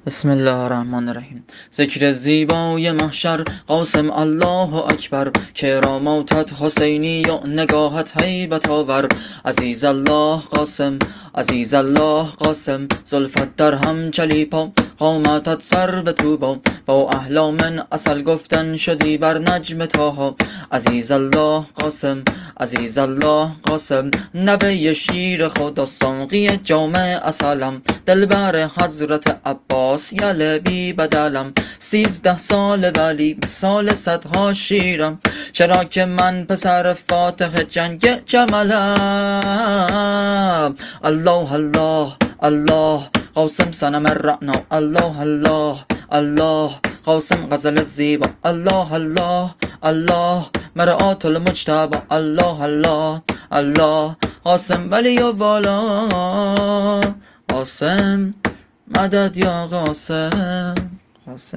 بسم الله الرحمن الرحیم. ذکر زیبای محشر قاسم الله اکبر، کراماتت حسینی و نگاهت هیبت آور. عزیز الله قاسم، عزیز الله قاسم، زلفت در هم چلیپا، قامتت سر به توبا، با احلام اصل گفتن شدی بر نجم تاها. عزیز الله قاسم، عزیز الله قاسم، نبی شیر خدا، ساقی جام اصلم، دلبر حضرت عباس، یل بی بدلم. 13 سال ولی مثال صدها شیرم، چرا که من پسر فاتح جنگ جملم. الله الله الله قاسم صنم رعنا، الله الله الله قاسم غزل زیبا، الله الله الله مرآت المجتبی، الله الله الله قاسم ولی و والا، قاسم مدد یا قاسم.